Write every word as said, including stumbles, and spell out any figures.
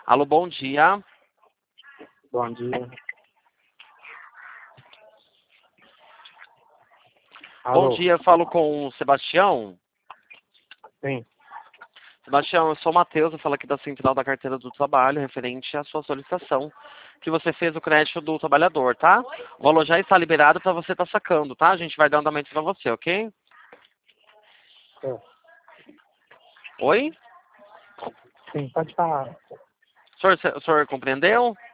Alô, bom dia. Bom dia. Bom Alô? dia, eu falo com o Sebastião. Sim. Sebastião, eu sou o Matheus, eu falo aqui da Central da Carteira do Trabalho, referente à sua solicitação, que você fez o crédito do trabalhador, tá? O valor já está liberado para você estar sacando, tá? A gente vai dar andamento para você, ok? É. Oi? Sim, pode falar. O senhor, o senhor compreendeu?